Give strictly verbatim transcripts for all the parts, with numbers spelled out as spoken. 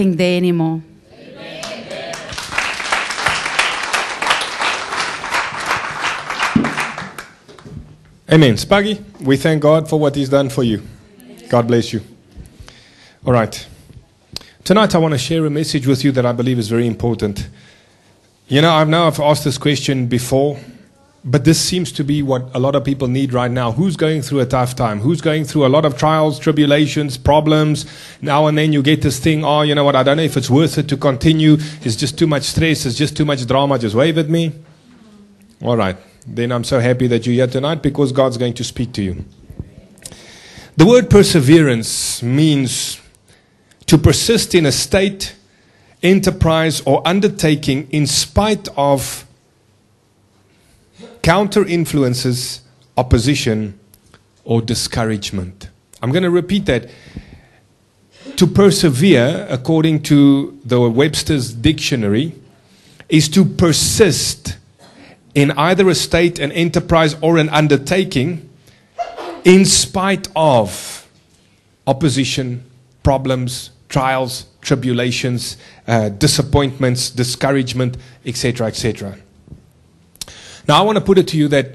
there anymore. Amen. Spaggy, we thank God for what He's done for you. God bless you. All right. Tonight I want to share a message with you that I believe is very important. You know, I've now I've asked this question before, but this seems to be what a lot of people need right now. Who's going through a tough time? Who's going through a lot of trials, tribulations, problems? Now and then you get this thing, oh, you know what, I don't know if it's worth it to continue. It's just too much stress. It's just too much drama. Just wave at me. All right. Then I'm so happy that you're here tonight because God's going to speak to you. The word perseverance means to persist in a state, enterprise, or undertaking in spite of counter influences, opposition, or discouragement. I'm going to repeat that. To persevere, according to the Webster's Dictionary, is to persist in either a state, an enterprise, or an undertaking in spite of opposition, problems, trials, tribulations, uh, disappointments, discouragement, et cetera, et cetera. Now, I want to put it to you that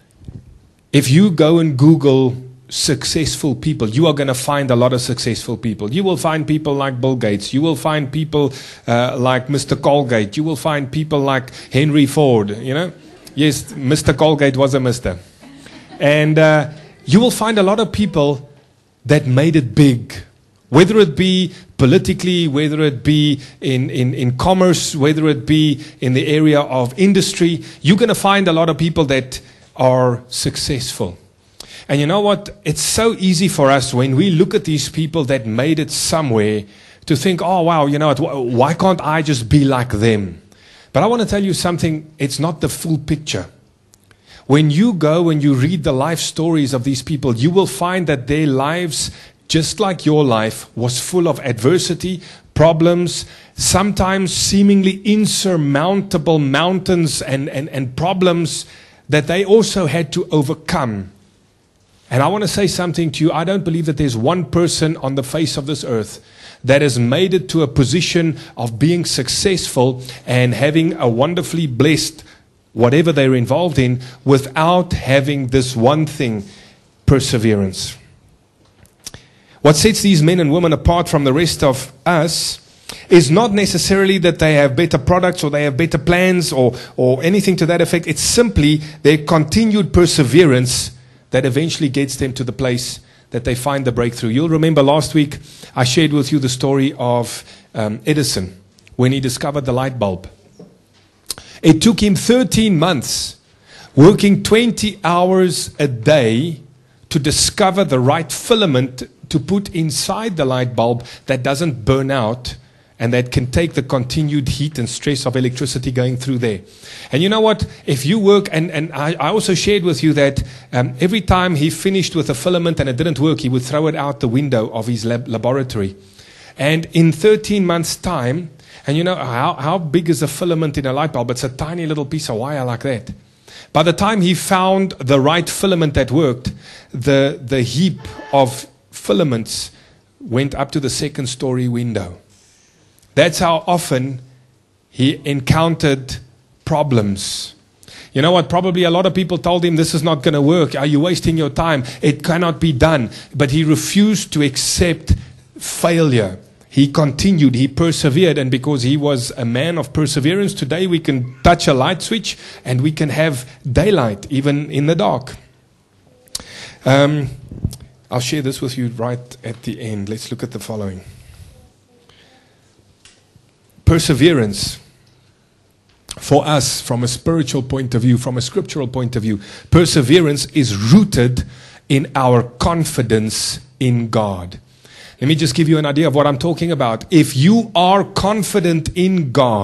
if you go and Google successful people, you are going to find a lot of successful people. You will find people like Bill Gates. You will find people uh, like Mister Colgate. You will find people like Henry Ford, you know. Yes, Mister Colgate was a mister. And uh, you will find a lot of people that made it big. Whether it be politically, whether it be in, in, in commerce, whether it be in the area of industry, you're going to find a lot of people that are successful. And you know what? It's so easy for us when we look at these people that made it somewhere to think, oh, wow, you know what? Why can't I just be like them? But I want to tell you something. It's not the full picture. When you go and you read the life stories of these people, you will find that their lives, just like your life, was full of adversity, problems, sometimes seemingly insurmountable mountains and, and, and problems that they also had to overcome. And I want to say something to you. I don't believe that there's one person on the face of this earth that has made it to a position of being successful and having a wonderfully blessed whatever they're involved in without having this one thing, perseverance. What sets these men and women apart from the rest of us is not necessarily that they have better products or they have better plans or, or anything to that effect. It's simply their continued perseverance that eventually gets them to the place that they find the breakthrough. You'll remember last week I shared with you the story of um, Edison when he discovered the light bulb. It took him thirteen months, working twenty hours a day to discover the right filament to put inside the light bulb that doesn't burn out and that can take the continued heat and stress of electricity going through there. And you know what? If you work, and, and I, I also shared with you that um, every time he finished with a filament and it didn't work, he would throw it out the window of his lab, laboratory. And in thirteen months' time, and you know, how, how big is a filament in a light bulb? It's a tiny little piece of wire like that. By the time he found the right filament that worked, the, the heap of filaments went up to the second story window. That's how often he encountered problems. You know what? Probably a lot of people told him, this is not going to work. Are you wasting your time? It cannot be done. But he refused to accept failure. He continued. He persevered. And because he was a man of perseverance, today we can touch a light switch and we can have daylight even in the dark. Um, I'll share this with you right at the end. Let's look at the following. Perseverance, for us, from a spiritual point of view, from a scriptural point of view, perseverance is rooted in our confidence in God. Let me just give you an idea of what I'm talking about. If you are confident in God,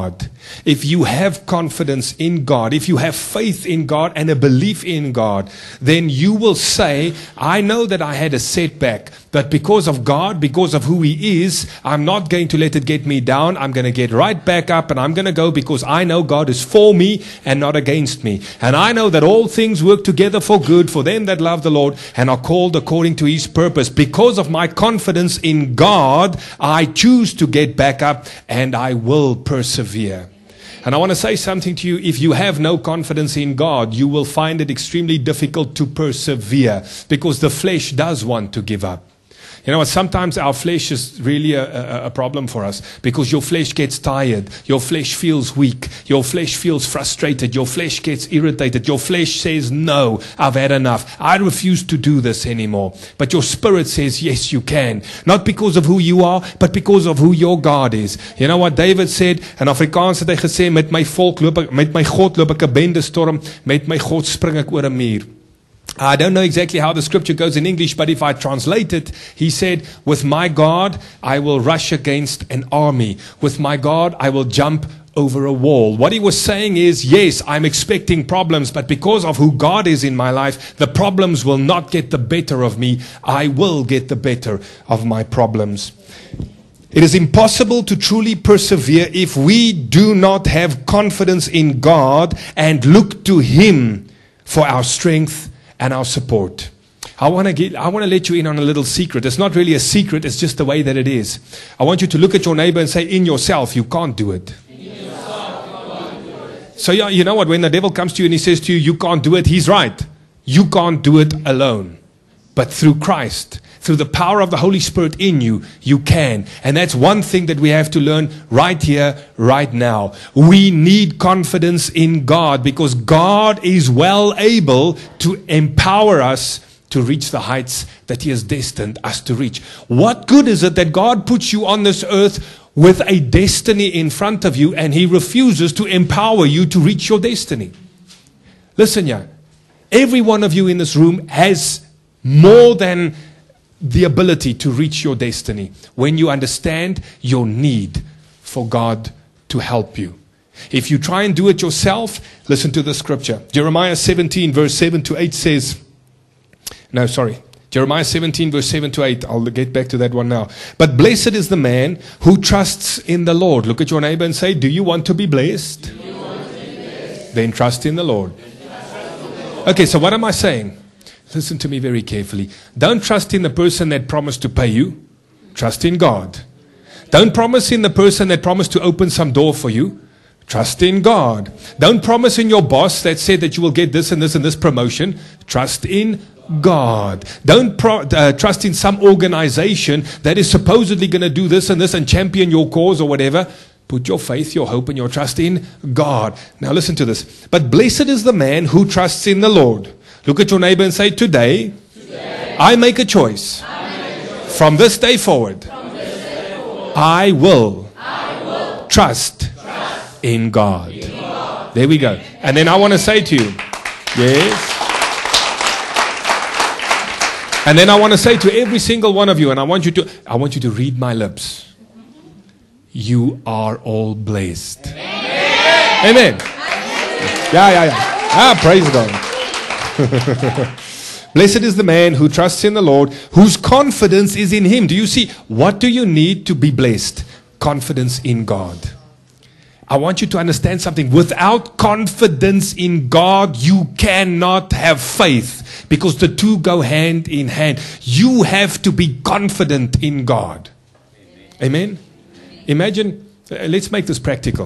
if you have confidence in God, if you have faith in God and a belief in God, then you will say, I know that I had a setback, but because of God, because of who He is, I'm not going to let it get me down. I'm going to get right back up, and I'm going to go because I know God is for me and not against me. And I know that all things work together for good for them that love the Lord and are called according to His purpose. Because of my confidence in God, I choose to get back up and I will persevere. And I want to say something to you. If you have no confidence in God, you will find it extremely difficult to persevere, because the flesh does want to give up. You know what? Sometimes our flesh is really a, a, a problem for us, because your flesh gets tired. Your flesh feels weak. Your flesh feels frustrated. Your flesh gets irritated. Your flesh says, no, I've had enough. I refuse to do this anymore. But your spirit says, yes, you can. Not because of who you are, but because of who your God is. You know what David said? In Afrikaans het hy gesê, met my volk loop ek, met my God loop ek 'n bende storm, met my God spring ek oor 'n muur. I don't know exactly how the scripture goes in English, but if I translate it, he said, with my God, I will rush against an army. With my God, I will jump over a wall. What he was saying is, yes, I'm expecting problems, but because of who God is in my life, the problems will not get the better of me. I will get the better of my problems. It is impossible to truly persevere if we do not have confidence in God and look to Him for our strength and our support. I want to get, I want to let you in on a little secret. It's not really a secret, it's just the way that it is. I want you to look at your neighbor and say, in yourself, you can't do it. So yeah, you know what, when the devil comes to you and he says to you, you can't do it, he's right. You can't do it alone. But through Christ, through the power of the Holy Spirit in you, you can. And that's one thing that we have to learn right here, right now. We need confidence in God, because God is well able to empower us to reach the heights that He has destined us to reach. What good is it that God puts you on this earth with a destiny in front of you and He refuses to empower you to reach your destiny? Listen, yeah, every one of you in this room has more than the ability to reach your destiny when you understand your need for God to help you. If you try and do it yourself, listen to the scripture. Jeremiah seventeen verse seven to eight says, no, sorry. Jeremiah seventeen verse seven to eight. I'll get back to that one now. But blessed is the man who trusts in the Lord. Look at your neighbor and say, do you want to be blessed? Do you want to be blessed? Then trust in the Lord. Okay, so what am I saying? Listen to me very carefully. Don't trust in the person that promised to pay you. Trust in God. Don't promise in the person that promised to open some door for you. Trust in God. Don't promise in your boss that said that you will get this and this and this promotion. Trust in God. Don't pro- uh, trust in some organization that is supposedly going to do this and this and champion your cause or whatever. Put your faith, your hope, and your trust in God. Now listen to this. But blessed is the man who trusts in the Lord. Look at your neighbor and say, today, today I make a choice. Make a choice. From this day forward, this day forward I, will I will trust, trust in, God. in God. There we go. And then I want to say to you, yes. And then I want to say to every single one of you, and I want you to, I want you to read my lips. You are all blessed. Amen. Amen. Yeah, yeah, yeah. Ah, praise God. Blessed is the man who trusts in the Lord, whose confidence is in Him. Do you see? What do you need to be blessed? Confidence in God. I want you to understand something. Without confidence in God, you cannot have faith, because the two go hand in hand. You have to be confident in God. Amen? Amen? Imagine, uh, let's make this practical.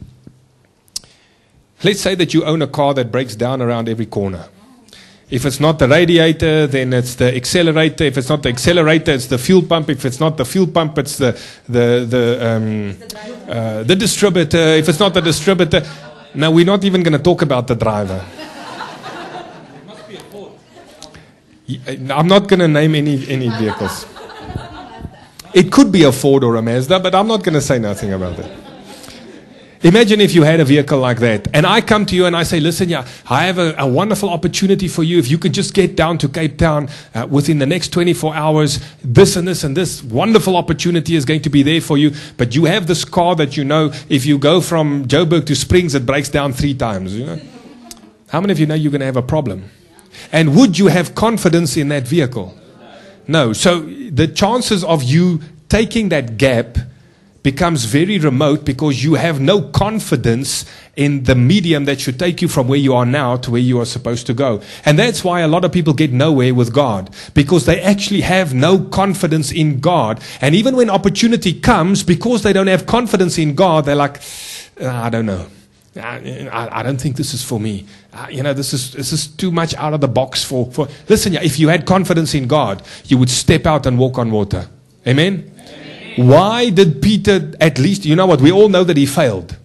Let's say that you own a car that breaks down around every corner. If it's not the radiator, then it's the accelerator. If it's not the accelerator, it's the fuel pump. If it's not the fuel pump, it's the the the um, uh, the distributor. If it's not the distributor, now we're not even going to talk about the driver. It must be a Ford. I'm not going to name any any vehicles. It could be a Ford or a Mazda, but I'm not going to say nothing about it. Imagine if you had a vehicle like that, and I come to you and I say, listen, yeah, I have a, a wonderful opportunity for you. If you could just get down to Cape Town uh, within the next twenty-four hours, this and this and this wonderful opportunity is going to be there for you. But you have this car that you know, if you go from Joburg to Springs, it breaks down three times. You know? How many of you know you're going to have a problem? And would you have confidence in that vehicle? No. So the chances of you taking that gap becomes very remote because you have no confidence in the medium that should take you from where you are now to where you are supposed to go. And that's why a lot of people get nowhere with God, because they actually have no confidence in God. And even when opportunity comes, because they don't have confidence in God, they're like, I don't know. I, I don't think this is for me. Uh, you know, this is this is too much out of the box for, for. Listen, if you had confidence in God, you would step out and walk on water. Amen? Why did Peter, at least, you know what, we all know that he failed.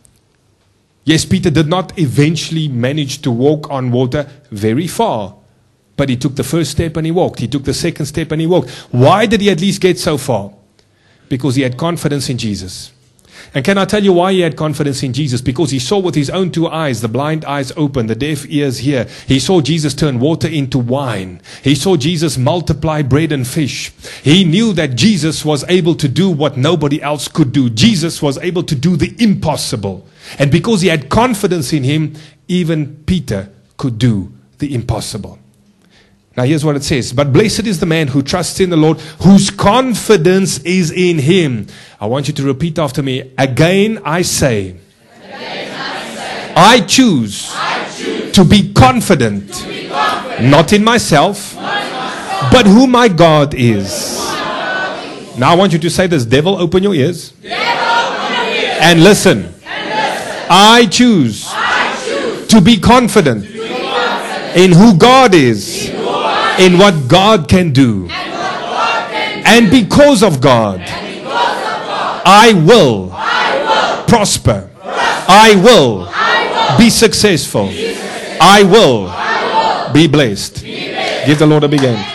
Yes, Peter did not eventually manage to walk on water very far. But he took the first step and he walked. He took the second step and he walked. Why did he at least get so far? Because he had confidence in Jesus. And can I tell you why he had confidence in Jesus? Because he saw with his own two eyes, the blind eyes open, the deaf ears hear. He saw Jesus turn water into wine. He saw Jesus multiply bread and fish. He knew that Jesus was able to do what nobody else could do. Jesus was able to do the impossible. And because he had confidence in him, even Peter could do the impossible. Now here's what it says. But blessed is the man who trusts in the Lord, whose confidence is in him. I want you to repeat after me. Again I say, Again I, say I, choose I choose to be confident, to be confident not in myself, not in myself but who my God is. Now I want you to say this. Devil, open your ears. Devil, open your ears. And listen. And listen. I, choose I choose to be confident, to be confident in who God is. In what God can do. And, God can do. And because of God, because of God I, will I will prosper. prosper. I, will I will be successful. Be successful. I, will I will be blessed. Be blessed. Give the Lord a big hand.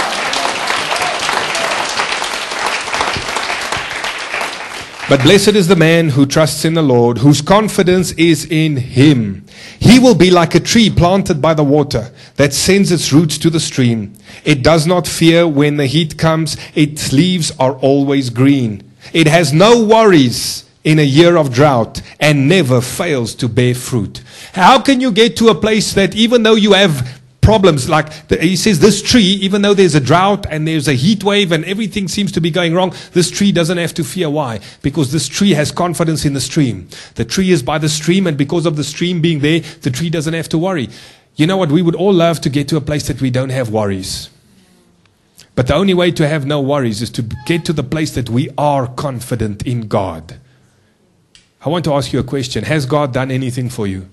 But blessed is the man who trusts in the Lord, whose confidence is in him. He will be like a tree planted by the water that sends its roots to the stream. It does not fear when the heat comes. Its leaves are always green. It has no worries in a year of drought and never fails to bear fruit. How can you get to a place that even though you have problems, like the, he says, this tree, even though there's a drought and there's a heat wave and everything seems to be going wrong, this tree doesn't have to fear. Why? Because this tree has confidence in the stream. The tree is by the stream, and because of the stream being there, the tree doesn't have to worry. You know what? We would all love to get to a place that we don't have worries. But the only way to have no worries is to get to the place that we are confident in God. I want to ask you a question. Has God done anything for you?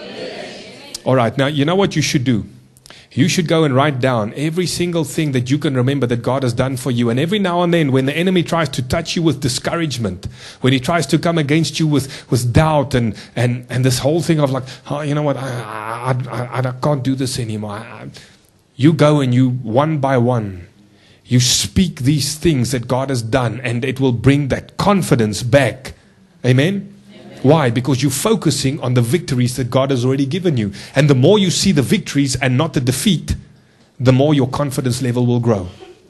Yes. All right. Now, you know what you should do? You should go and write down every single thing that you can remember that God has done for you. And every now and then, when the enemy tries to touch you with discouragement, when he tries to come against you with, with doubt and, and, and this whole thing of like, oh, you know what, I, I, I, I can't do this anymore. I, you go and you, one by one, you speak these things that God has done, and it will bring that confidence back. Amen? Why? Because you're focusing on the victories that God has already given you. And the more you see the victories and not the defeat, the more your confidence level will grow.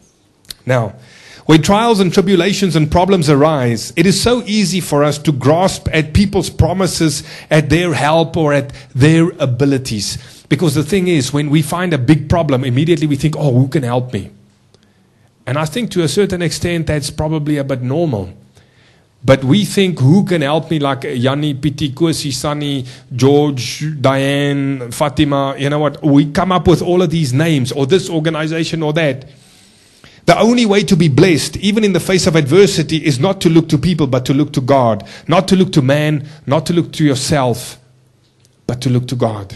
Now, when trials and tribulations and problems arise, it is so easy for us to grasp at people's promises, at their help, or at their abilities. Because the thing is, when we find a big problem, immediately we think, oh, who can help me? And I think to a certain extent that's probably a bit normal. But we think, who can help me, like Yanni, Piti, Kosi, Sunny, George, Diane, Fatima, you know what? We come up with all of these names, or this organization or that. The only way to be blessed, even in the face of adversity, is not to look to people, but to look to God. Not to look to man, not to look to yourself, but to look to God.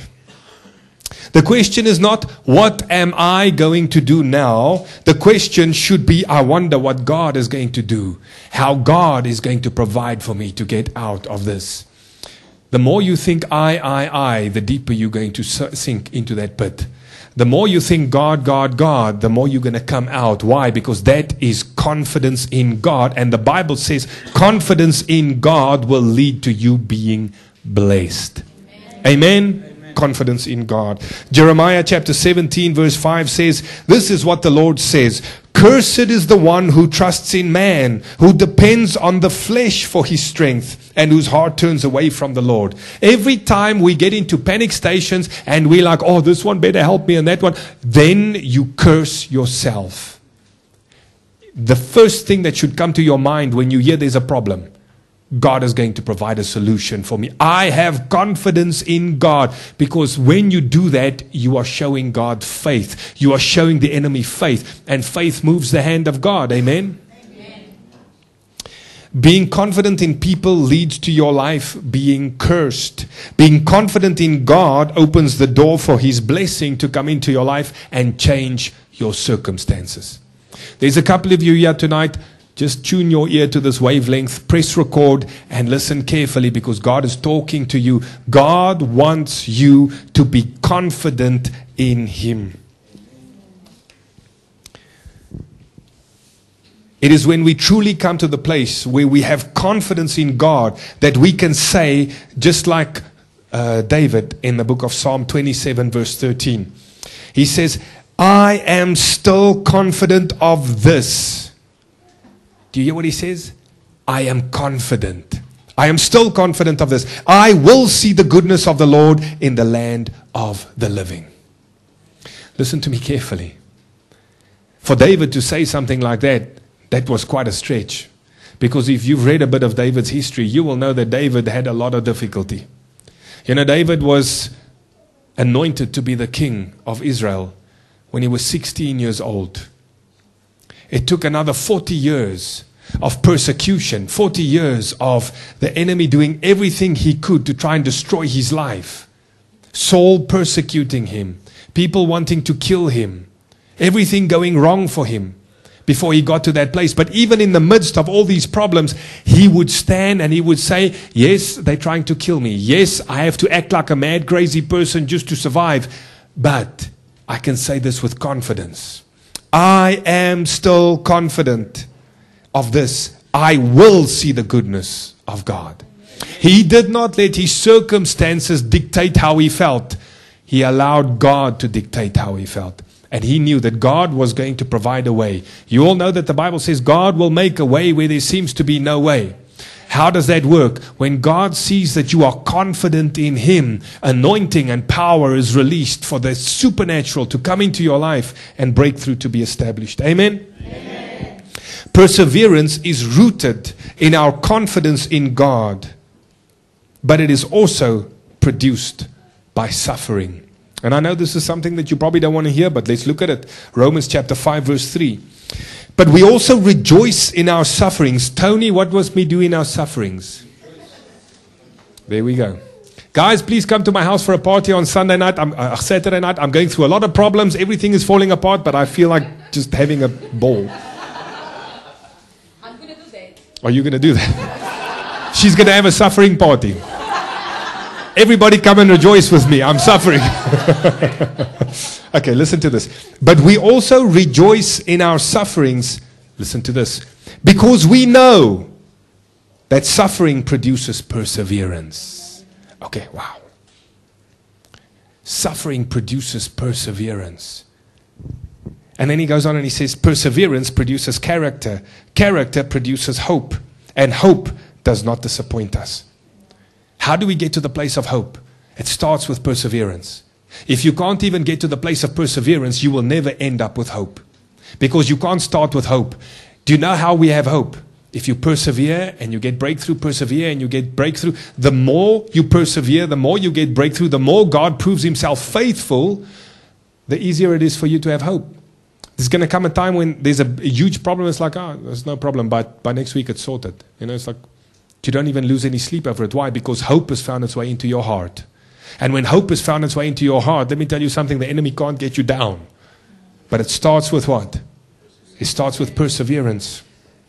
The question is not, what am I going to do now? The question should be, I wonder what God is going to do. How God is going to provide for me to get out of this. The more you think I, I, I, the deeper you're going to sink into that pit. The more you think God, God, God, the more you're going to come out. Why? Because that is confidence in God. And the Bible says confidence in God will lead to you being blessed. Amen. Amen. Confidence in God. Jeremiah chapter seventeen verse five says, this is what the Lord says: cursed is the one who trusts in man, who depends on the flesh for his strength, and whose heart turns away from the Lord. Every time we get into panic stations and we're like, oh, this one better help me and that one, then you curse yourself. The first thing that should come to your mind when you hear there's a problem: God is going to provide a solution for me. I have confidence in God, because when you do that, you are showing God faith. You are showing the enemy faith, and faith moves the hand of God. Amen? Amen. Being confident in people leads to your life being cursed. Being confident in God opens the door for His blessing to come into your life and change your circumstances. There's a couple of you here tonight. Just tune your ear to this wavelength, press record, and listen carefully, because God is talking to you. God wants you to be confident in Him. It is when we truly come to the place where we have confidence in God that we can say, just like uh, David in the book of Psalm twenty-seven verse thirteen. He says, I am still confident of this. Do you hear what he says? I am confident. I am still confident of this. I will see the goodness of the Lord in the land of the living. Listen to me carefully. For David to say something like that, that was quite a stretch. Because if you've read a bit of David's history, you will know that David had a lot of difficulty. You know, David was anointed to be the king of Israel when he was sixteen years old. It took another forty years of persecution, forty years of the enemy doing everything he could to try and destroy his life. Saul persecuting him, people wanting to kill him, everything going wrong for him before he got to that place. But even in the midst of all these problems, he would stand and he would say, yes, they're trying to kill me. Yes, I have to act like a mad, crazy person just to survive. But I can say this with confidence. I am still confident of this. I will see the goodness of God. He did not let his circumstances dictate how he felt. He allowed God to dictate how he felt. And he knew that God was going to provide a way. You all know that the Bible says God will make a way where there seems to be no way. How does that work? When God sees that you are confident in Him, anointing and power is released for the supernatural to come into your life and breakthrough to be established. Amen? Amen. Perseverance is rooted in our confidence in God, but it is also produced by suffering. And I know this is something that you probably don't want to hear, but let's look at it. Romans chapter five verse three. But we also rejoice in our sufferings. Tony, what was me do in our sufferings? There we go. Guys, please come to my house for a party on Sunday night, I'm, uh, Saturday night. I'm going through a lot of problems. Everything is falling apart, but I feel like just having a ball. I'm going to do that. Are you going to do that? She's going to have a suffering party. Everybody come and rejoice with me. I'm suffering. Okay, listen to this. But we also rejoice in our sufferings. Listen to this. Because we know that suffering produces perseverance. Okay, wow. Suffering produces perseverance. And then he goes on and he says, perseverance produces character. Character produces hope. And hope does not disappoint us. How do we get to the place of hope? It starts with perseverance. If you can't even get to the place of perseverance, you will never end up with hope. Because you can't start with hope. Do you know how we have hope? If you persevere and you get breakthrough, persevere and you get breakthrough, the more you persevere, the more you get breakthrough, the more God proves Himself faithful, the easier it is for you to have hope. There's going to come a time when there's a, a huge problem. It's like, oh, there's no problem, but by next week it's sorted. You know, it's like, you don't even lose any sleep over it. Why? Because hope has found its way into your heart. And when hope has found its way into your heart, let me tell you something, the enemy can't get you down. But it starts with what? It starts with perseverance.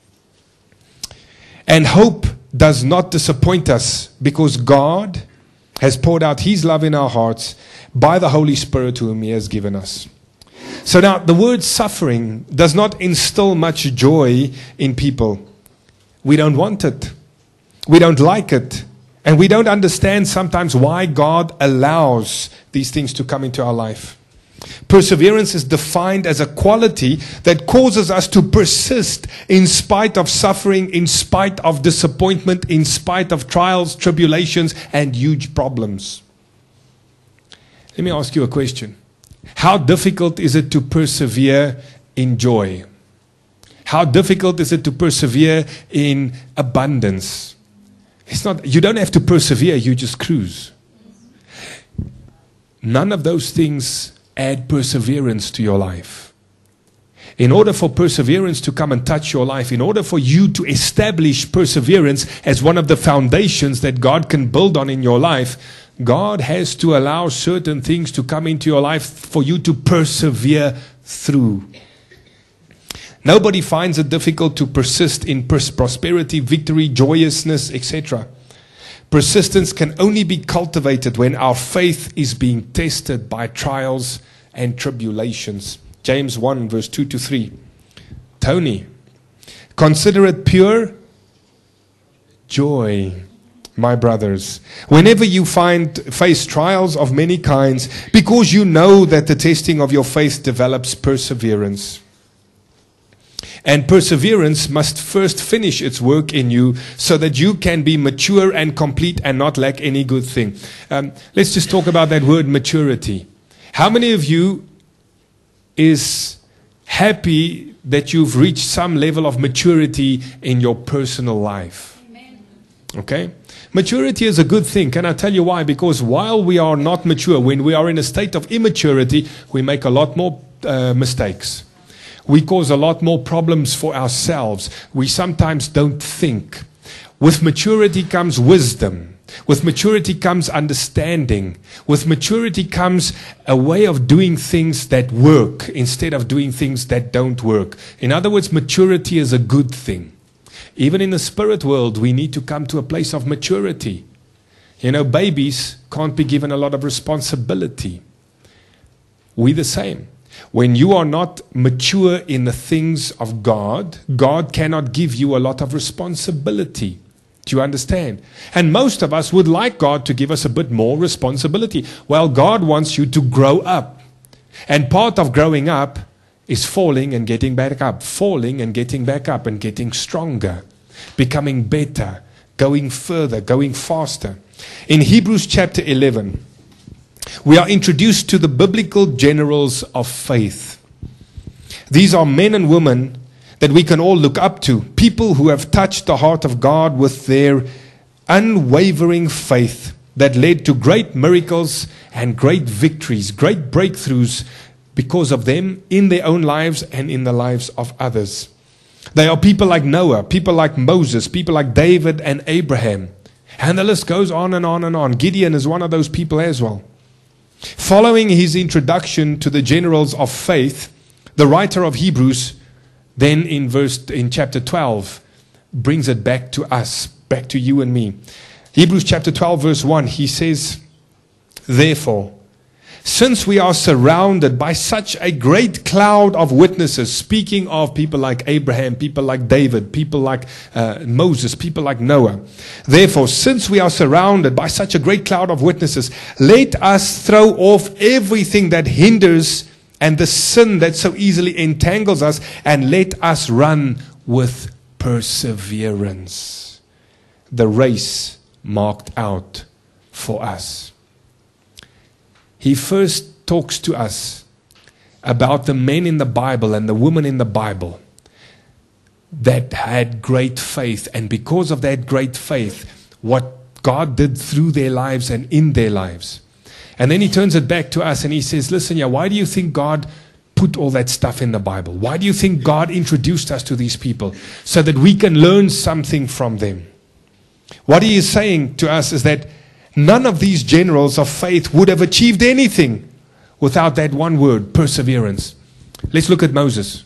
And hope does not disappoint us because God has poured out His love in our hearts by the Holy Spirit whom He has given us. So now, the word suffering does not instill much joy in people. We don't want it. We don't like it. And we don't understand sometimes why God allows these things to come into our life. Perseverance is defined as a quality that causes us to persist in spite of suffering, in spite of disappointment, in spite of trials, tribulations, and huge problems. Let me ask you a question. How difficult is it to persevere in joy? How difficult is it to persevere in abundance? It's not, you don't have to persevere, you just cruise. None of those things add perseverance to your life. In order for perseverance to come and touch your life, in order for you to establish perseverance as one of the foundations that God can build on in your life, God has to allow certain things to come into your life for you to persevere through. Nobody finds it difficult to persist in pers- prosperity, victory, joyousness, et cetera. Persistence can only be cultivated when our faith is being tested by trials and tribulations. James one, verse two to three. Tony, consider it pure joy, my brothers, whenever you find face trials of many kinds, because you know that the testing of your faith develops perseverance. And perseverance must first finish its work in you so that you can be mature and complete and not lack any good thing. Um, let's just talk about that word maturity. How many of you is happy that you've reached some level of maturity in your personal life? Amen. Okay? Maturity is a good thing. Can I tell you why? Because while we are not mature, when we are in a state of immaturity, we make a lot more uh, mistakes. We cause a lot more problems for ourselves. We sometimes don't think. With maturity comes wisdom. With maturity comes understanding. With maturity comes a way of doing things that work instead of doing things that don't work. In other words, maturity is a good thing. Even in the spirit world, we need to come to a place of maturity. You know, babies can't be given a lot of responsibility. We the same. When you are not mature in the things of God, God cannot give you a lot of responsibility. Do you understand? And most of us would like God to give us a bit more responsibility. Well, God wants you to grow up. And part of growing up is falling and getting back up. Falling and getting back up and getting stronger. Becoming better. Going further. Going faster. In Hebrews chapter eleven, we are introduced to the biblical generals of faith. These are men and women that we can all look up to. People who have touched the heart of God with their unwavering faith that led to great miracles and great victories, great breakthroughs because of them in their own lives and in the lives of others. They are people like Noah, people like Moses, people like David and Abraham. And the list goes on and on and on. Gideon is one of those people as well. Following his introduction to the generals of faith, the writer of Hebrews, then in verse in chapter twelve, brings it back to us, back to you and me. Hebrews chapter twelve, verse one, he says, therefore, since we are surrounded by such a great cloud of witnesses, speaking of people like Abraham, people like David, people like uh, Moses, people like Noah. Therefore, since we are surrounded by such a great cloud of witnesses, let us throw off everything that hinders and the sin that so easily entangles us, and let us run with perseverance the race marked out for us. He first talks to us about the men in the Bible and the women in the Bible that had great faith. And because of that great faith, what God did through their lives and in their lives. And then he turns it back to us and he says, listen, yeah, why do you think God put all that stuff in the Bible? Why do you think God introduced us to these people? So that we can learn something from them. What he is saying to us is that none of these generals of faith would have achieved anything without that one word, perseverance. Let's look at Moses.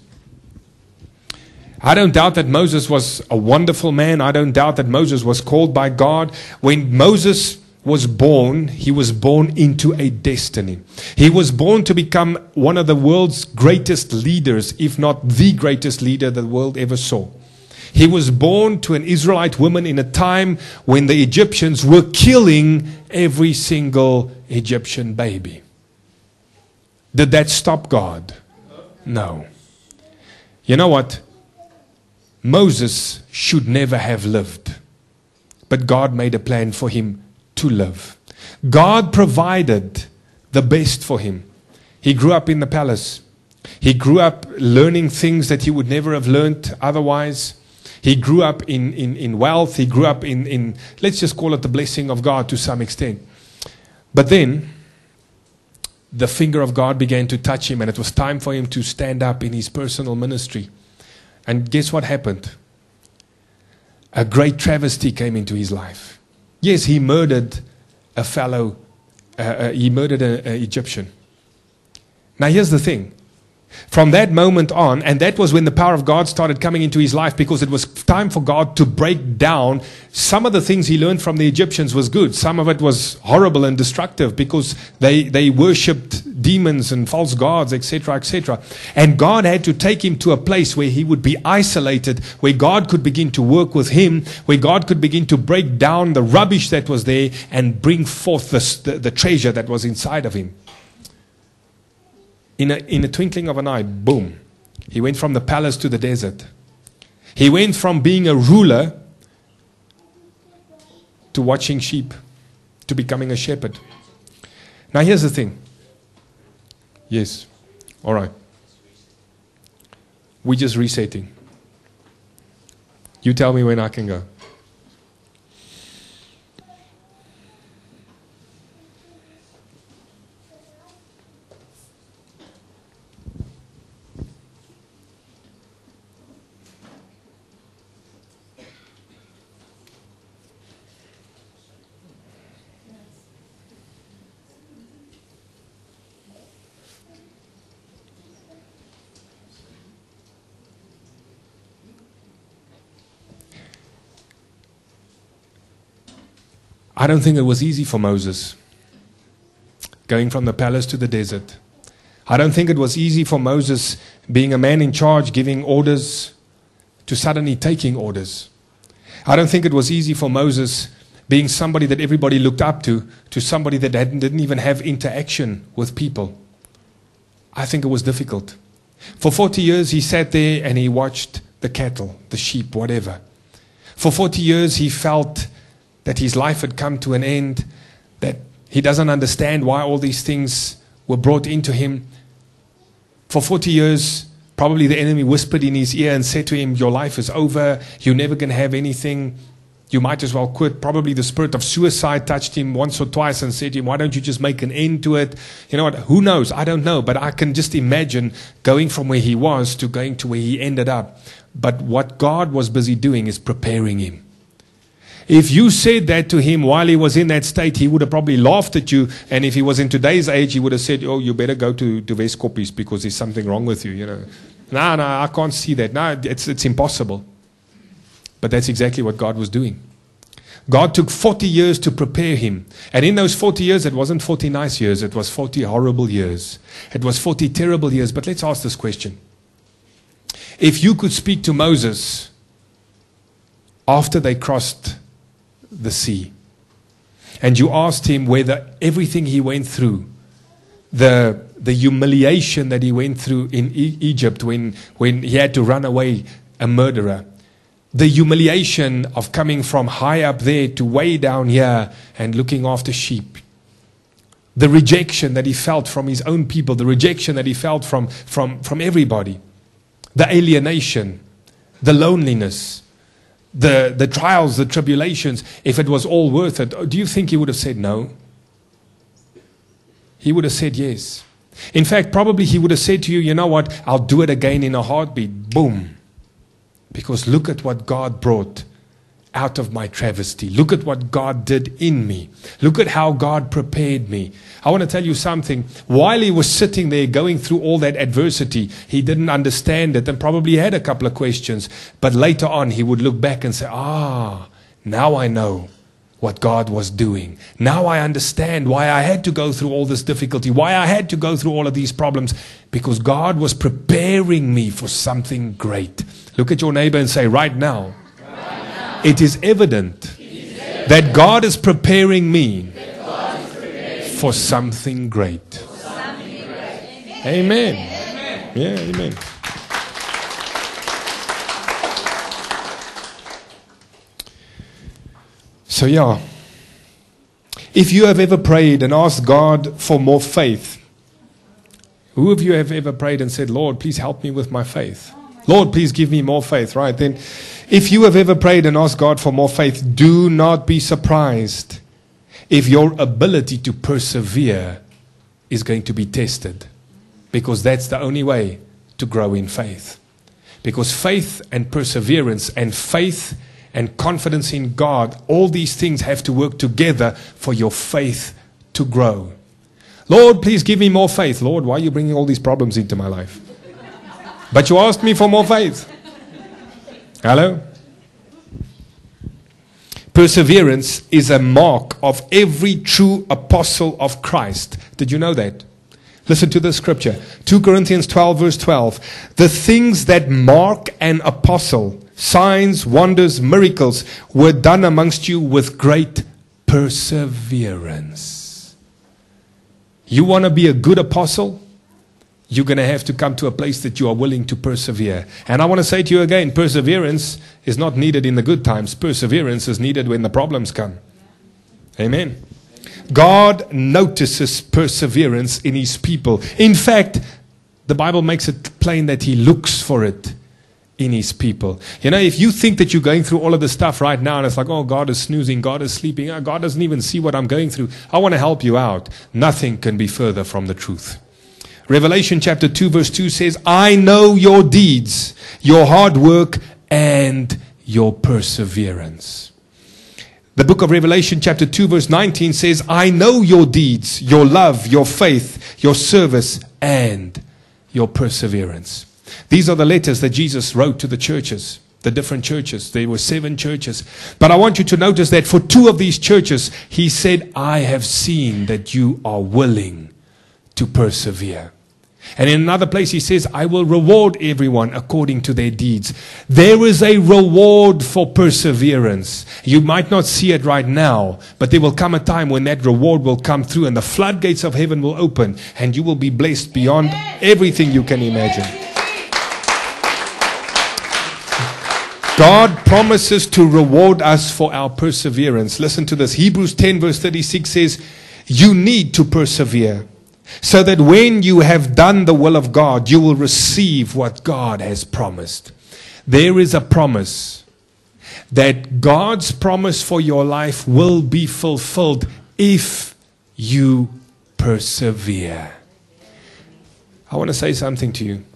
I don't doubt that Moses was a wonderful man. I don't doubt that Moses was called by God. When Moses was born, he was born into a destiny. He was born to become one of the world's greatest leaders, if not the greatest leader the world ever saw. He was born to an Israelite woman in a time when the Egyptians were killing every single Egyptian baby. Did that stop God? No. You know what? Moses should never have lived. But God made a plan for him to live. God provided the best for him. He grew up in the palace. He grew up learning things that he would never have learned otherwise. He grew up in, in, in wealth. He grew up in, in, let's just call it the blessing of God to some extent. But then, the finger of God began to touch him, and it was time for him to stand up in his personal ministry. And guess what happened? A great travesty came into his life. Yes, he murdered a fellow, uh, uh, he murdered an Egyptian. Now here's the thing. From that moment on, and that was when the power of God started coming into his life, because it was time for God to break down. Some of the things he learned from the Egyptians was good. Some of it was horrible and destructive, because they, they worshipped demons and false gods, et cetera, et cetera. And God had to take him to a place where he would be isolated, where God could begin to work with him, where God could begin to break down the rubbish that was there and bring forth the, the, the treasure that was inside of him. In a, in a twinkling of an eye, boom, he went from the palace to the desert. He went from being a ruler to watching sheep, to becoming a shepherd. Now here's the thing. Yes, all right. We're just resetting. You tell me when I can go. I don't think it was easy for Moses, going from the palace to the desert. I don't think it was easy for Moses, being a man in charge, giving orders, to suddenly taking orders. I don't think it was easy for Moses, being somebody that everybody looked up to, to somebody that hadn't, didn't even have interaction with people. I think it was difficult. For forty years he sat there and he watched the cattle, the sheep, whatever. For forty years he felt that his life had come to an end, that he doesn't understand why all these things were brought into him. For forty years, probably the enemy whispered in his ear and said to him, your life is over, you're never going to have anything, you might as well quit. Probably the spirit of suicide touched him once or twice and said to him, why don't you just make an end to it? You know what, who knows, I don't know, but I can just imagine going from where he was to going to where he ended up. But what God was busy doing is preparing him. If you said that to him while he was in that state, he would have probably laughed at you. And if he was in today's age, he would have said, oh, you better go to, to Westkoppies because there's something wrong with you. You know, no, no, I can't see that. No, it's, it's impossible. But that's exactly what God was doing. God took forty years to prepare him. And in those forty years, it wasn't forty nice years. It was forty horrible years. It was forty terrible years. But let's ask this question. If you could speak to Moses after they crossed the sea, and you asked him whether everything he went through, the the humiliation that he went through in e- Egypt when when he had to run away a murderer, the humiliation of coming from high up there to way down here and looking after sheep, the rejection that he felt from his own people, the rejection that he felt from from from everybody, the alienation, the loneliness, The, the trials, the tribulations, if it was all worth it, do you think he would have said no? He would have said yes. In fact, probably he would have said to you, you know what, I'll do it again in a heartbeat. Boom. Because look at what God brought out of my travesty. Look at what God did in me. Look at how God prepared me. I want to tell you something. While he was sitting there going through all that adversity, he didn't understand it and probably had a couple of questions. But later on, he would look back and say, ah, now I know what God was doing. Now I understand why I had to go through all this difficulty, why I had to go through all of these problems, because God was preparing me for something great. Look at your neighbor and say, right now, right now it is evident, it is evident that God is preparing me is preparing for something great. For something great. Amen. Amen. Yeah, amen. So yeah, if you have ever prayed and asked God for more faith, who of you have ever prayed and said, Lord, please help me with my faith? Lord, please give me more faith, right? Then if you have ever prayed and asked God for more faith, do not be surprised if your ability to persevere is going to be tested, because that's the only way to grow in faith. Because faith and perseverance and faith and confidence in God, all these things have to work together for your faith to grow. Lord, please give me more faith. Lord, why are you bringing all these problems into my life? But you asked me for more faith. Hello? Perseverance is a mark of every true apostle of Christ. Did you know that? Listen to the scripture. Second Corinthians twelve verse twelve. The things that mark an apostle, signs, wonders, miracles, were done amongst you with great perseverance. You want to be a good apostle? You're going to have to come to a place that you are willing to persevere. And I want to say to you again, perseverance is not needed in the good times. Perseverance is needed when the problems come. Amen. God notices perseverance in His people. In fact, the Bible makes it plain that He looks for it in His people. You know, if you think that you're going through all of this stuff right now and it's like, oh, God is snoozing, God is sleeping, oh, God doesn't even see what I'm going through, I want to help you out. Nothing can be further from the truth. Revelation chapter two verse two says, I know your deeds, your hard work, and your perseverance. The book of Revelation chapter two verse nineteen says, I know your deeds, your love, your faith, your service, and your perseverance. These are the letters that Jesus wrote to the churches, the different churches. There were seven churches. But I want you to notice that for two of these churches, He said, I have seen that you are willing to persevere. And in another place He says, I will reward everyone according to their deeds. There is a reward for perseverance. You might not see it right now, but there will come a time when that reward will come through and the floodgates of heaven will open and you will be blessed beyond everything you can imagine. God promises to reward us for our perseverance. Listen to this. Hebrews ten verse thirty-six says, you need to persevere, so that when you have done the will of God, you will receive what God has promised. There is a promise that God's promise for your life will be fulfilled if you persevere. I want to say something to you.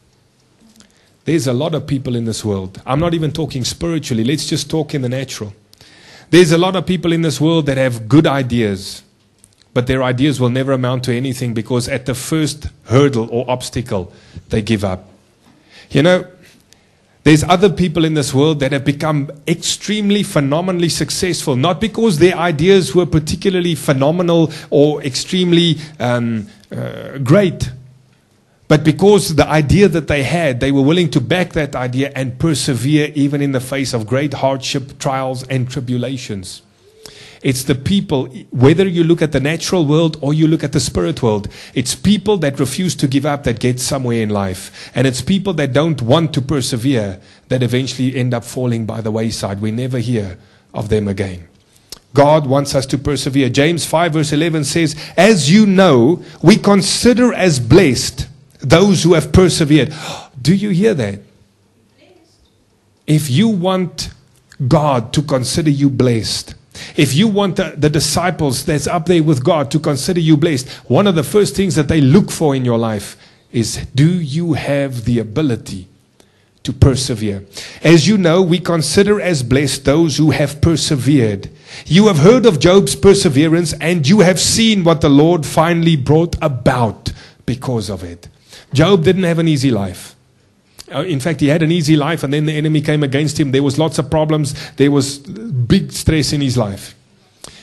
There's a lot of people in this world. I'm not even talking spiritually. Let's just talk in the natural. There's a lot of people in this world that have good ideas, but their ideas will never amount to anything because at the first hurdle or obstacle, they give up. You know, there's other people in this world that have become extremely phenomenally successful, not because their ideas were particularly phenomenal or extremely um, uh, great, but because the idea that they had, they were willing to back that idea and persevere even in the face of great hardship, trials, and tribulations. It's the people, whether you look at the natural world or you look at the spirit world, it's people that refuse to give up that get somewhere in life. And it's people that don't want to persevere that eventually end up falling by the wayside. We never hear of them again. God wants us to persevere. James five verse eleven says, as you know, we consider as blessed those who have persevered. Do you hear that? If you want God to consider you blessed, if you want the, the disciples that's up there with God to consider you blessed, one of the first things that they look for in your life is, do you have the ability to persevere? As you know, we consider as blessed those who have persevered. You have heard of Job's perseverance, and you have seen what the Lord finally brought about because of it. Job didn't have an easy life. In fact, he had an easy life, and then the enemy came against him. There was lots of problems. There was big stress in his life.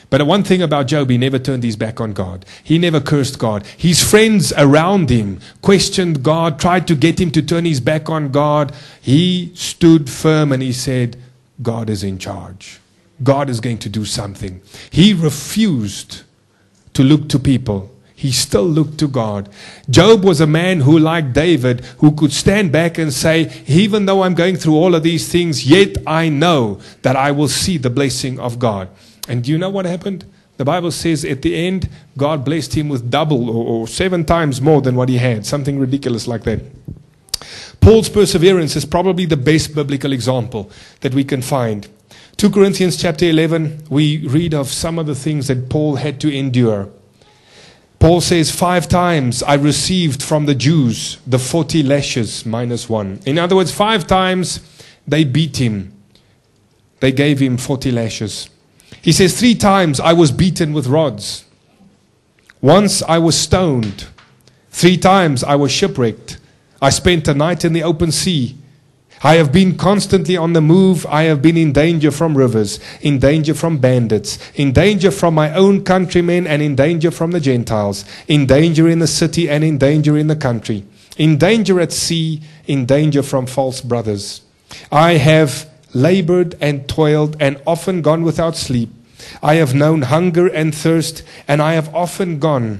But one thing about Job, he never turned his back on God. He never cursed God. His friends around him questioned God, tried to get him to turn his back on God. He stood firm and he said, God is in charge. God is going to do something. He refused to look to people. He still looked to God. Job was a man who, like David, who could stand back and say, even though I'm going through all of these things, yet I know that I will see the blessing of God. And do you know what happened? The Bible says at the end, God blessed him with double or, or seven times more than what he had. Something ridiculous like that. Paul's perseverance is probably the best biblical example that we can find. Second Corinthians chapter eleven, we read of some of the things that Paul had to endure. Paul says, five times I received from the Jews the forty lashes minus one. In other words, five times they beat him. They gave him forty lashes. He says, three times I was beaten with rods. Once I was stoned. Three times I was shipwrecked. I spent a night in the open sea. I have been constantly on the move. I have been in danger from rivers, in danger from bandits, in danger from my own countrymen and in danger from the Gentiles, in danger in the city and in danger in the country, in danger at sea, in danger from false brothers. I have labored and toiled and often gone without sleep. I have known hunger and thirst, and I have often gone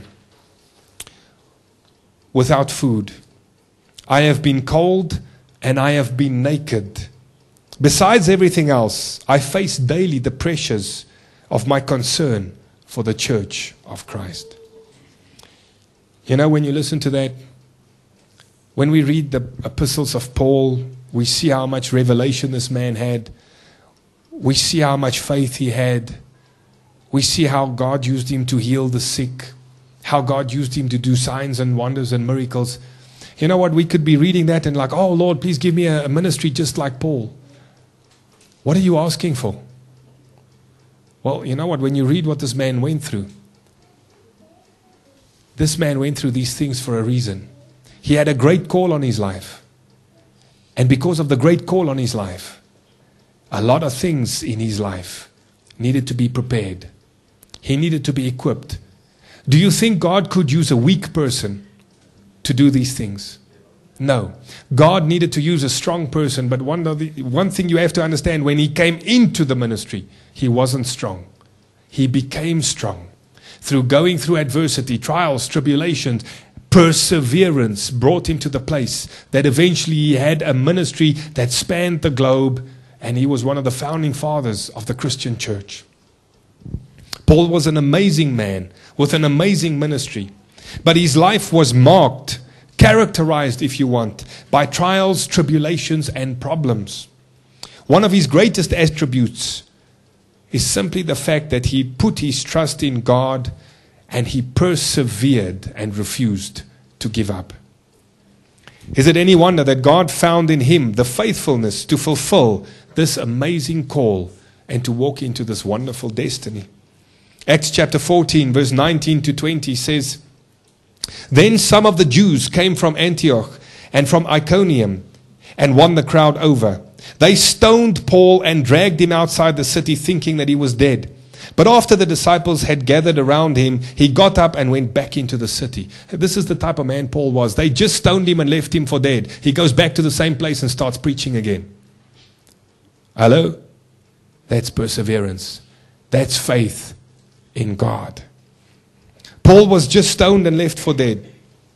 without food. I have been cold and I have been naked. Besides everything else, I face daily the pressures of my concern for the church of Christ. You know, when you listen to that, when we read the epistles of Paul, we see how much revelation this man had. We see how much faith he had. We see how God used him to heal the sick, how God used him to do signs and wonders and miracles. You know what? We could be reading that and like, oh Lord, please give me a ministry just like Paul. What are you asking for? Well, you know what? When you read what this man went through, this man went through these things for a reason. He had a great call on his life. And because of the great call on his life, a lot of things in his life needed to be prepared. He needed to be equipped. Do you think God could use a weak person to do these things? No. God needed to use a strong person, but one, of the, one thing you have to understand, when he came into the ministry, he wasn't strong. He became strong. Through going through adversity, trials, tribulations, perseverance brought him to the place that eventually he had a ministry that spanned the globe, and he was one of the founding fathers of the Christian church. Paul was an amazing man with an amazing ministry. But his life was marked, characterized, if you want, by trials, tribulations, and problems. One of his greatest attributes is simply the fact that he put his trust in God and he persevered and refused to give up. Is it any wonder that God found in him the faithfulness to fulfill this amazing call and to walk into this wonderful destiny? Acts chapter fourteen, verse nineteen to twenty says, then some of the Jews came from Antioch and from Iconium and won the crowd over. They stoned Paul and dragged him outside the city, thinking that he was dead. But after the disciples had gathered around him, he got up and went back into the city. This is the type of man Paul was. They just stoned him and left him for dead. He goes back to the same place and starts preaching again. Hello? That's perseverance. That's faith in God. Paul was just stoned and left for dead.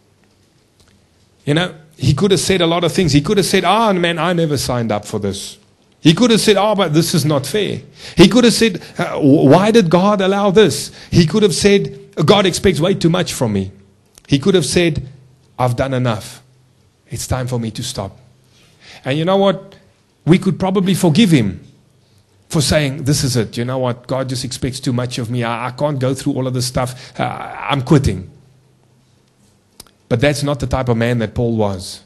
You know, he could have said a lot of things. He could have said, ah, man, I never signed up for this. He could have said, oh, but this is not fair. He could have said, why did God allow this? He could have said, God expects way too much from me. He could have said, I've done enough. It's time for me to stop. And you know what? We could probably forgive him for saying, this is it. You know what? God just expects too much of me. I, I can't go through all of this stuff. Uh, I'm quitting. But that's not the type of man that Paul was.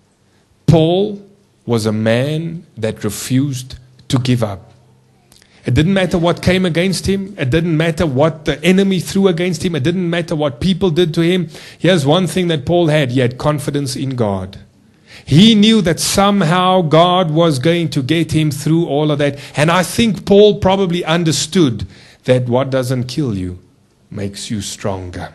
Paul was a man that refused to give up. It didn't matter what came against him. It didn't matter what the enemy threw against him. It didn't matter what people did to him. Here's one thing that Paul had. He had confidence in God. He knew that somehow God was going to get him through all of that. And I think Paul probably understood that what doesn't kill you makes you stronger.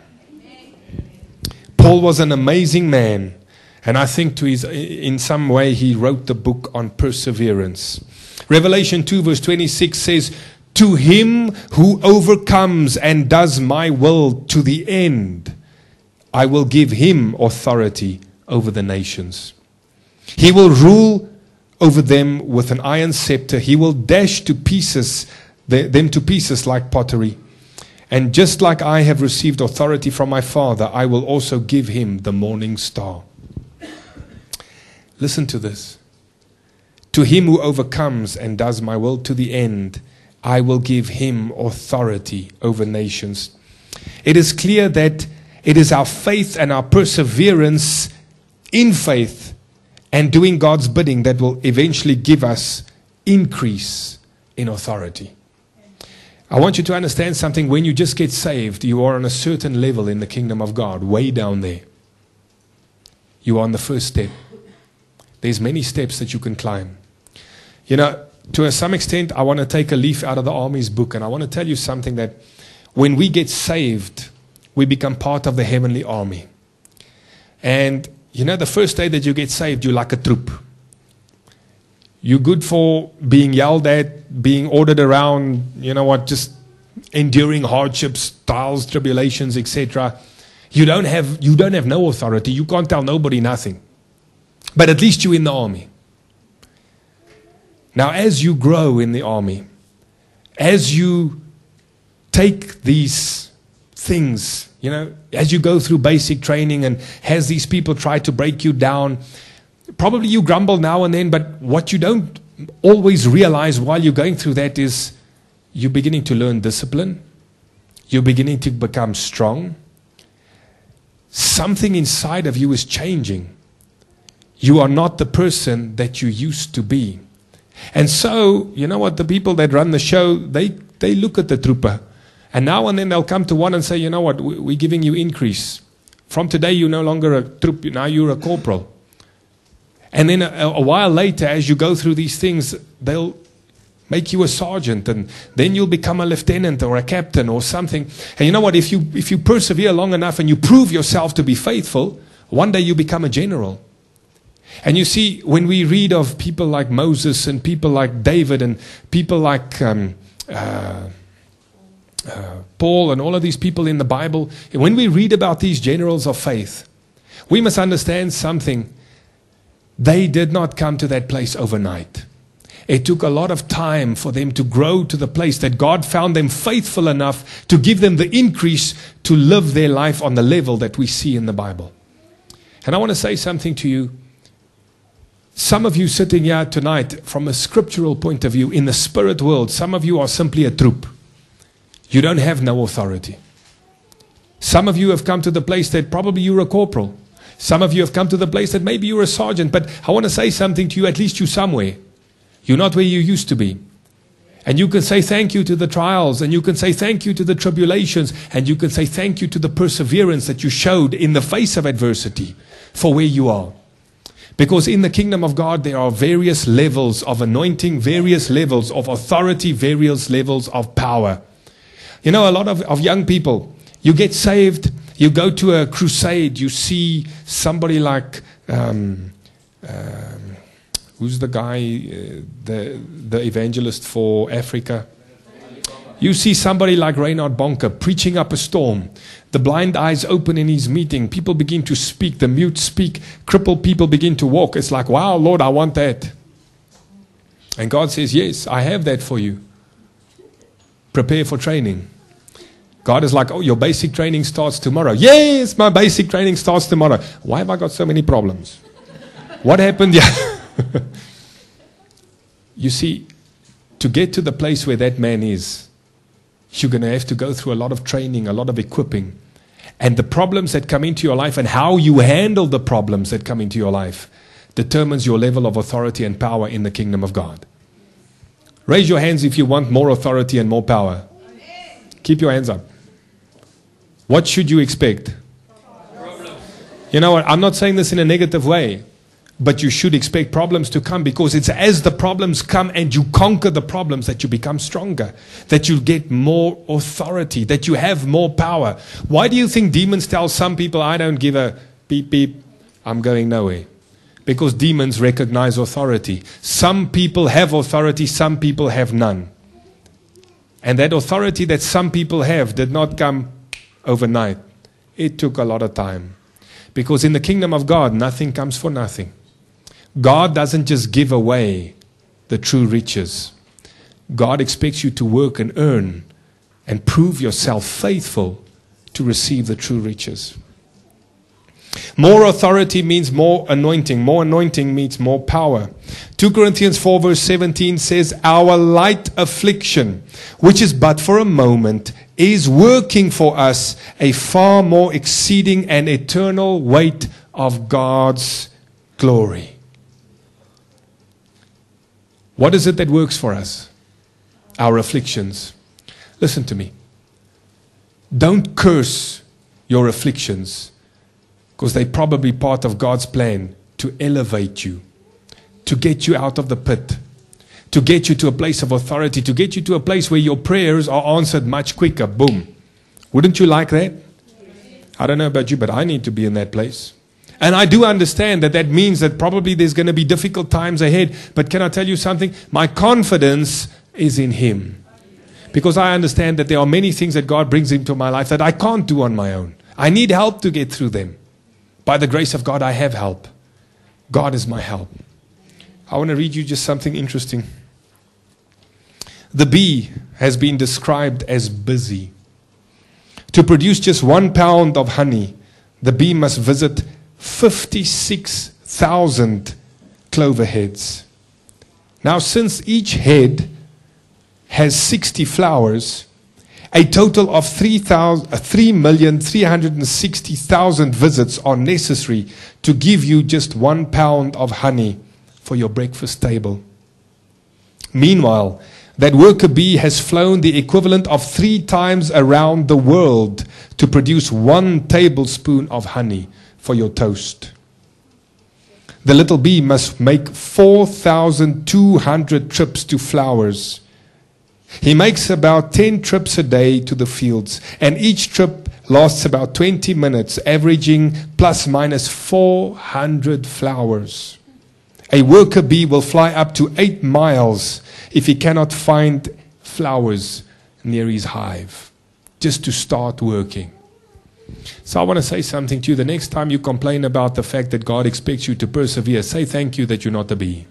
Paul was an amazing man, and I think to his, in some way he wrote the book on perseverance. Revelation two verse twenty-six says, to him who overcomes and does my will to the end, I will give him authority over the nations. He will rule over them with an iron scepter. He will dash to pieces them to pieces like pottery. And just like I have received authority from my Father, I will also give him the morning star. Listen to this. To him who overcomes and does my will to the end, I will give him authority over nations. It is clear that it is our faith and our perseverance in faith and doing God's bidding that will eventually give us increase in authority. I want you to understand something. When you just get saved, you are on a certain level in the kingdom of God, way down there. You are on the first step. There's many steps that you can climb. You know, to some extent, I want to take a leaf out of the Army's book, and I want to tell you something, that when we get saved, we become part of the heavenly army. And you know, the first day that you get saved, you're like a troop. You're good for being yelled at, being ordered around, you know what, just enduring hardships, trials, tribulations, et cetera. You don't have, you don't have no authority. You can't tell nobody nothing. But at least you're in the army. Now, as you grow in the army, as you take these things, you know, as you go through basic training and as these people try to break you down, probably you grumble now and then, but what you don't always realize while you're going through that is you're beginning to learn discipline. You're beginning to become strong. Something inside of you is changing. You are not the person that you used to be. And so, you know what, the people that run the show, they, they look at the trooper. And now and then they'll come to one and say, you know what, we're giving you increase. From today, you're no longer a troop, now you're a corporal. And then a, a while later, as you go through these things, they'll make you a sergeant, and then you'll become a lieutenant or a captain or something. And you know what, if you, if you persevere long enough and you prove yourself to be faithful, one day you become a general. And you see, when we read of people like Moses and people like David and people like um, uh, uh, Paul and all of these people in the Bible, when we read about these generals of faith, we must understand something. They did not come to that place overnight. It took a lot of time for them to grow to the place that God found them faithful enough to give them the increase to live their life on the level that we see in the Bible. And I want to say something to you. Some of you sitting here tonight, from a scriptural point of view, in the spirit world, some of you are simply a troop. You don't have no authority. Some of you have come to the place that probably you're a corporal. Some of you have come to the place that maybe you're a sergeant. But I want to say something to you, at least you're somewhere. You're not where you used to be. And you can say thank you to the trials, and you can say thank you to the tribulations, and you can say thank you to the perseverance that you showed in the face of adversity for where you are. Because in the kingdom of God, there are various levels of anointing, various levels of authority, various levels of power. You know, a lot of, of young people, you get saved, you go to a crusade, you see somebody like, um, um, who's the guy, uh, the, the evangelist for Africa? You see somebody like Reinhard Bonke preaching up a storm. The blind eyes open in his meeting. People begin to speak. The mute speak. Crippled people begin to walk. It's like, wow, Lord, I want that. And God says, yes, I have that for you. Prepare for training. God is like, oh, your basic training starts tomorrow. Yes, my basic training starts tomorrow. Why have I got so many problems? What happened? Yeah. You see, to get to the place where that man is, you're going to have to go through a lot of training, a lot of equipping. And the problems that come into your life and how you handle the problems that come into your life determines your level of authority and power in the kingdom of God. Raise your hands if you want more authority and more power. Keep your hands up. What should you expect? You know what? I'm not saying this in a negative way. But you should expect problems to come, because it's as the problems come and you conquer the problems that you become stronger, that you get more authority, that you have more power. Why do you think demons tell some people, I don't give a beep beep, I'm going nowhere? Because demons recognize authority. Some people have authority, some people have none. And that authority that some people have did not come overnight. It took a lot of time. Because in the kingdom of God, nothing comes for nothing. God doesn't just give away the true riches. God expects you to work and earn and prove yourself faithful to receive the true riches. More authority means more anointing. More anointing means more power. Second Corinthians four verse seventeen says, our light affliction, which is but for a moment, is working for us a far more exceeding and eternal weight of God's glory. What is it that works for us? Our afflictions. Listen to me. Don't curse your afflictions, because they're probably part of God's plan to elevate you, to get you out of the pit, to get you to a place of authority, to get you to a place where your prayers are answered much quicker. Boom. Wouldn't you like that? I don't know about you, but I need to be in that place. And I do understand that that means that probably there's going to be difficult times ahead. But can I tell you something? My confidence is in Him. Because I understand that there are many things that God brings into my life that I can't do on my own. I need help to get through them. By the grace of God, I have help. God is my help. I want to read you just something interesting. The bee has been described as busy. To produce just one pound of honey, the bee must visit fifty-six thousand clover heads. Now, since each head has sixty flowers, a total of three million three hundred sixty thousand visits are necessary to give you just one pound of honey for your breakfast table. Meanwhile, that worker bee has flown the equivalent of three times around the world to produce one tablespoon of honey for your toast. The little bee must make four thousand two hundred trips to flowers. He makes about ten trips a day to the fields, and each trip lasts about twenty minutes, averaging plus minus four hundred flowers. A worker bee will fly up to eight miles if he cannot find flowers near his hive, just to start working. So I want to say something to you. The next time you complain about the fact that God expects you to persevere, say thank you that you're not a bee.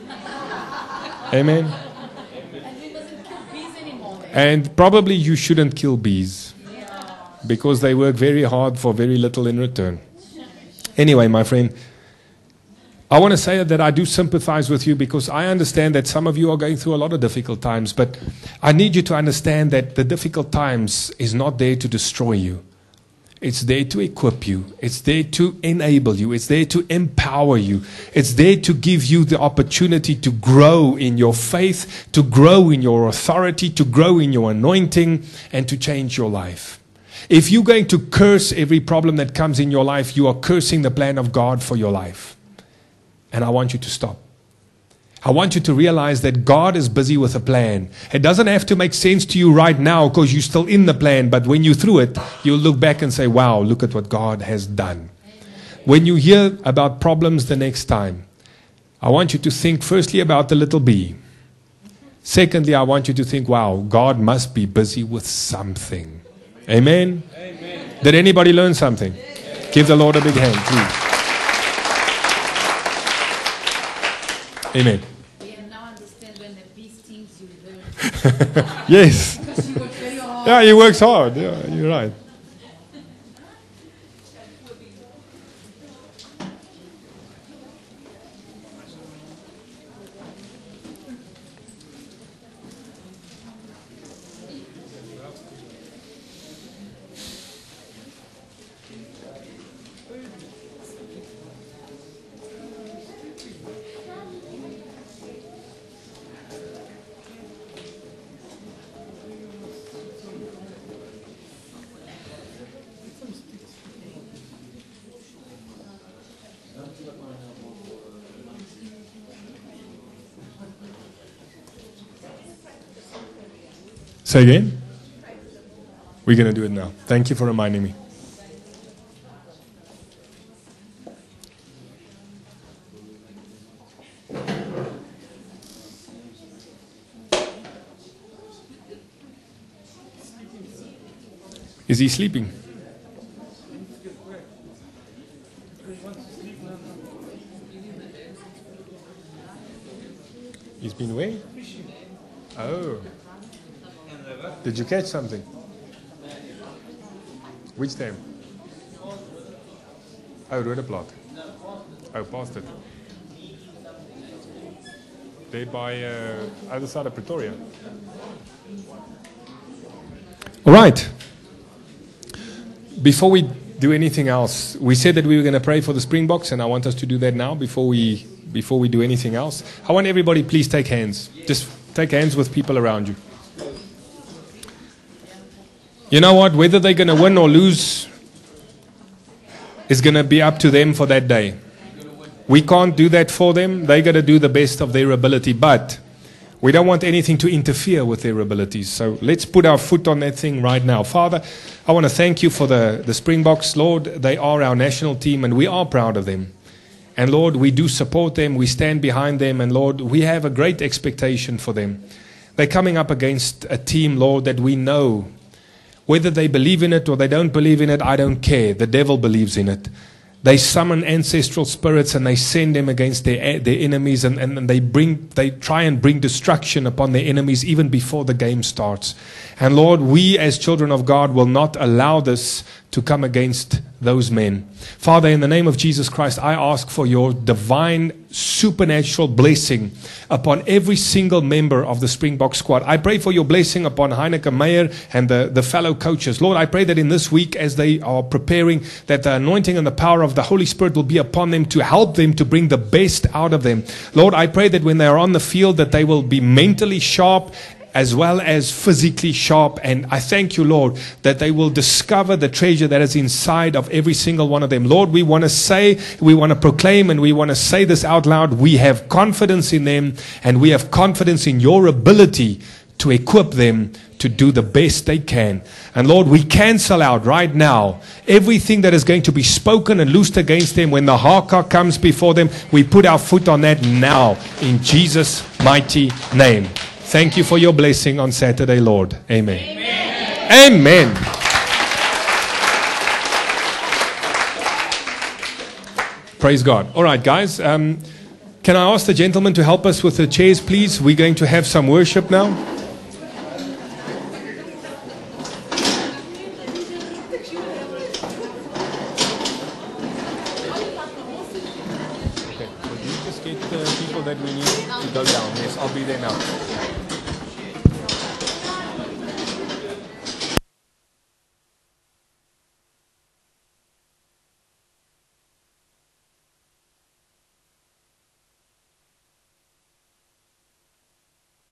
Amen. And we mustn't kill bees anymore. And probably you shouldn't kill bees, because they work very hard for very little in return. Anyway, my friend, I want to say that I do sympathize with you, because I understand that some of you are going through a lot of difficult times, but I need you to understand that the difficult times is not there to destroy you. It's there to equip you. It's there to enable you. It's there to empower you. It's there to give you the opportunity to grow in your faith, to grow in your authority, to grow in your anointing, and to change your life. If you're going to curse every problem that comes in your life, you are cursing the plan of God for your life. And I want you to stop. I want you to realize that God is busy with a plan. It doesn't have to make sense to you right now because you're still in the plan. But when you're through it, you'll look back and say, wow, look at what God has done. When you hear about problems the next time, I want you to think firstly about the little bee. Secondly, I want you to think, wow, God must be busy with something. Amen? Amen. Did anybody learn something? Yes. Give the Lord a big hand, please. Amen. We now understand when the bee stings you. Very Yes. because she works very hard. Yeah, he works hard. Yeah, you're right. Say again? We're going to do it now. Thank you for reminding me. Is he sleeping? He's been where? Oh. Did you catch something? Which dam? Oh, Roodeplaat. Oh, past it. There by uh, other side of Pretoria. All right. Before we do anything else, we said that we were going to pray for the Springboks, and I want us to do that now before we before we do anything else. I want everybody, please take hands. Just take hands with people around you. You know what? Whether they're going to win or lose is going to be up to them for that day. We can't do that for them. They're going to do the best of their ability, but we don't want anything to interfere with their abilities. So let's put our foot on that thing right now. Father, I want to thank you for the, the Springboks. Lord, they are our national team, and we are proud of them. And Lord, we do support them. We stand behind them. And Lord, we have a great expectation for them. They're coming up against a team, Lord, that we know. Whether they believe in it or they don't believe in it, I don't care. The devil believes in it. They summon ancestral spirits and they send them against their, their enemies, and, and, and they bring they try and bring destruction upon their enemies even before the game starts. And Lord, we as children of God will not allow this to come against those men. Father, in the name of Jesus Christ, I ask for your divine supernatural blessing upon every single member of the Springbok squad. I pray for your blessing upon Heineke Meyer and the, the fellow coaches. Lord, I pray that in this week as they are preparing, that the anointing and the power of the Holy Spirit will be upon them to help them to bring the best out of them. Lord, I pray that when they are on the field that they will be mentally sharp as well as physically sharp. And I thank you, Lord, that they will discover the treasure that is inside of every single one of them. Lord, we want to say, we want to proclaim, and we want to say this out loud. We have confidence in them, and we have confidence in your ability to equip them to do the best they can. And Lord, we cancel out right now everything that is going to be spoken and loosed against them when the haka comes before them. We put our foot on that now in Jesus' mighty name. Thank you for your blessing on Saturday, Lord. Amen. Amen. Amen. Praise God. All right, guys. Um, can I ask the gentleman to help us with the chairs, please? We're going to have some worship now. Okay. Will you just get the people that we need to go down? Yes, I'll be there now.